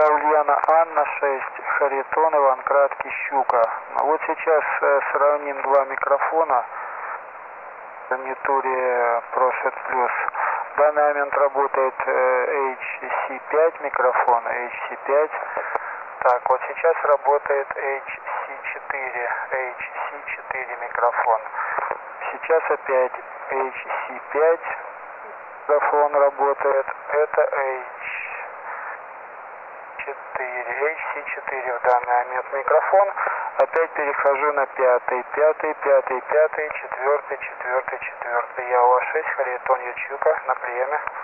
Ульяна Анна 6, Харитон, Иван Краткий, Щука. Вот сейчас сравним два микрофона в гарнитуре Proset Plus. В данный момент работает HC5 микрофон, HC5. Так, вот сейчас работает HC4 микрофон. Сейчас опять HC5 микрофон работает. Это HC4 в данный момент микрофон. Опять перехожу на пятый, четвертый. Я УА-6, Харитон, Ячука, на приеме.